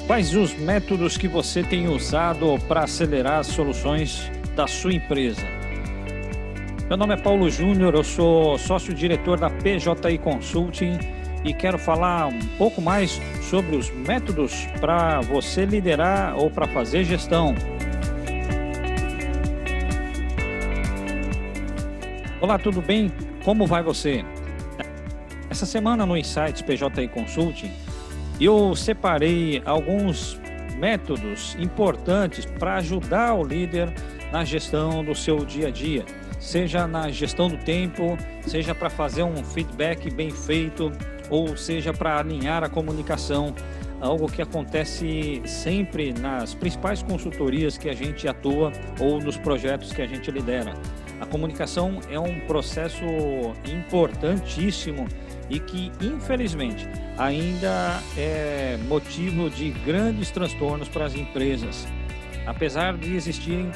Quais os métodos que você tem usado para acelerar as soluções da sua empresa? Meu nome é Paulo Júnior, eu sou sócio-diretor da PJI Consulting e quero falar um pouco mais sobre os métodos para você liderar ou para fazer gestão. Olá, tudo bem? Como vai você? Essa semana no Insights PJI Consulting, eu separei alguns métodos importantes para ajudar o líder na gestão do seu dia a dia, seja na gestão do tempo, seja para fazer um feedback bem feito, ou seja para alinhar a comunicação, algo que acontece sempre nas principais consultorias que a gente atua ou nos projetos que a gente lidera. A comunicação é um processo importantíssimo e que, infelizmente, ainda é motivo de grandes transtornos para as empresas. Apesar de existirem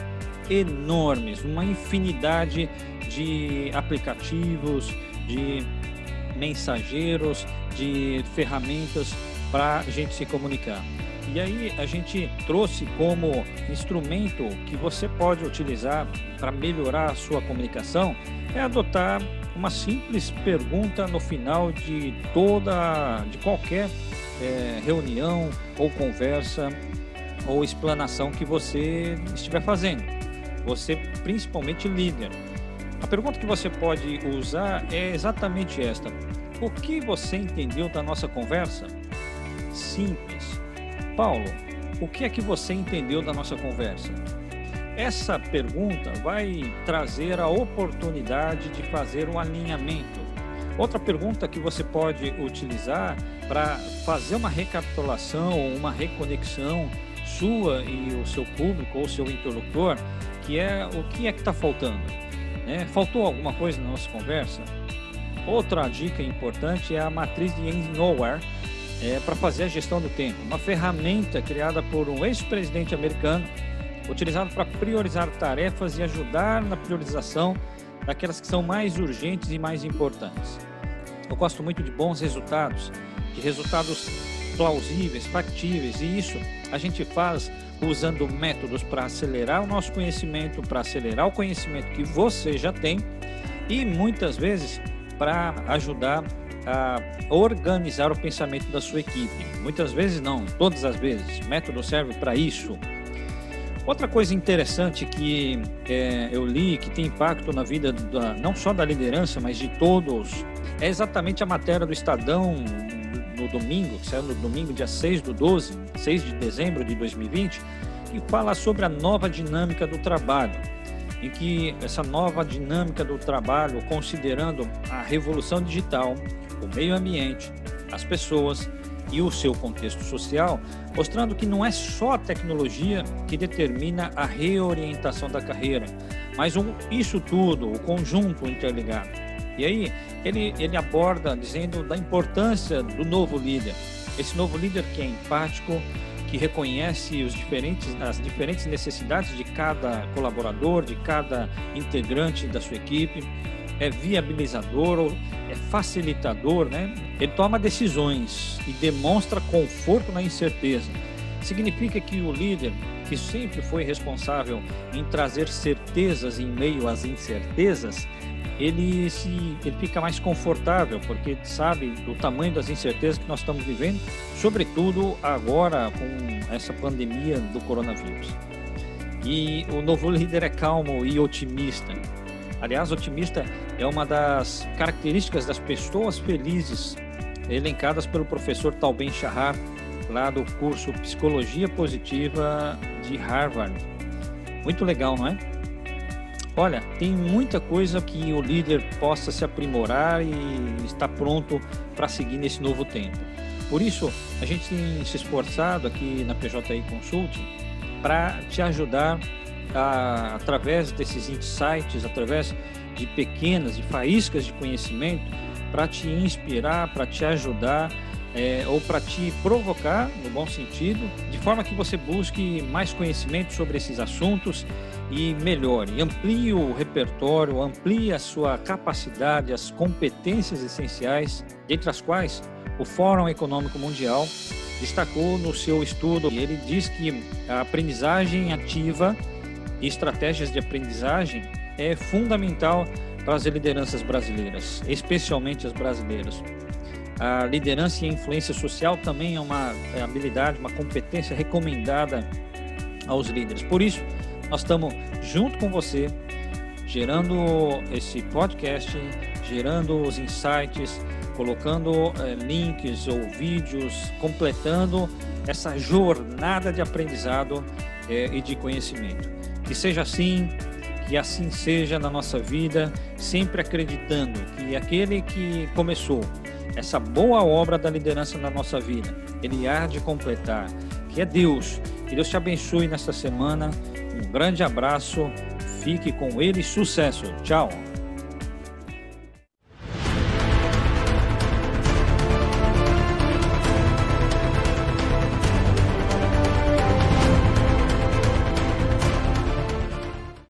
uma infinidade de aplicativos, de mensageiros, de ferramentas para a gente se comunicar. E aí a gente trouxe como instrumento que você pode utilizar para melhorar a sua comunicação é adotar uma simples pergunta no final de qualquer reunião ou conversa ou explanação que você estiver fazendo. Você, principalmente líder. A pergunta que você pode usar é exatamente esta: o que você entendeu da nossa conversa? Simples. Paulo, o que é que você entendeu da nossa conversa? Essa pergunta vai trazer a oportunidade de fazer um alinhamento. Outra pergunta que você pode utilizar para fazer uma recapitulação ou uma reconexão sua e o seu público ou seu interlocutor, que é o que é que está faltando? Faltou alguma coisa na nossa conversa? Outra dica importante é a matriz de Eisenhower, para fazer a gestão do tempo. Uma ferramenta criada por um ex-presidente americano, utilizado para priorizar tarefas e ajudar na priorização daquelas que são mais urgentes e mais importantes. Eu gosto muito de bons resultados, de resultados plausíveis, factíveis, e isso a gente faz usando métodos para acelerar o nosso conhecimento, para acelerar o conhecimento que você já tem e muitas vezes para ajudar a organizar o pensamento da sua equipe. Muitas vezes não, todas as vezes. O método serve para isso. Outra coisa interessante que eu li, que tem impacto na vida não só da liderança, mas de todos, é exatamente a matéria do Estadão no domingo, que saiu no domingo, dia 6 de dezembro de 2020, que fala sobre a nova dinâmica do trabalho, em que essa nova dinâmica do trabalho, considerando a revolução digital, o meio ambiente, as pessoas e o seu contexto social, mostrando que não é só a tecnologia que determina a reorientação da carreira, mas isso tudo, o conjunto interligado. E aí ele aborda dizendo da importância do novo líder, esse novo líder que é empático, que reconhece as diferentes necessidades de cada colaborador, de cada integrante da sua equipe, é viabilizador, é facilitador, Ele toma decisões e demonstra conforto na incerteza. Significa que o líder, que sempre foi responsável em trazer certezas em meio às incertezas, ele fica mais confortável, porque sabe do tamanho das incertezas que nós estamos vivendo, sobretudo agora com essa pandemia do coronavírus. E o novo líder é calmo e otimista. Aliás, otimista é uma das características das pessoas felizes, elencadas pelo professor Tal Ben-Shahar, lá do curso Psicologia Positiva de Harvard. Muito legal, não é? Olha, tem muita coisa que o líder possa se aprimorar e está pronto para seguir nesse novo tempo. Por isso, a gente tem se esforçado aqui na PJI Consulting para te ajudar através desses insights, através de faíscas de conhecimento, para te inspirar, para te ajudar ou para te provocar, no bom sentido, de forma que você busque mais conhecimento sobre esses assuntos e melhore, amplie o repertório, amplie a sua capacidade, as competências essenciais, entre as quais o Fórum Econômico Mundial destacou no seu estudo, e ele diz que a aprendizagem ativa e estratégias de aprendizagem é fundamental para as lideranças brasileiras, especialmente as brasileiras. A liderança e a influência social também é uma habilidade, uma competência recomendada aos líderes. Por isso, nós estamos junto com você, gerando esse podcast, gerando os insights, colocando links ou vídeos, completando essa jornada de aprendizado e de conhecimento. Que seja assim, que assim seja na nossa vida, sempre acreditando que aquele que começou essa boa obra da liderança na nossa vida, ele há de completar, que é Deus. Que Deus te abençoe nesta semana. Um grande abraço, fique com ele, sucesso. Tchau.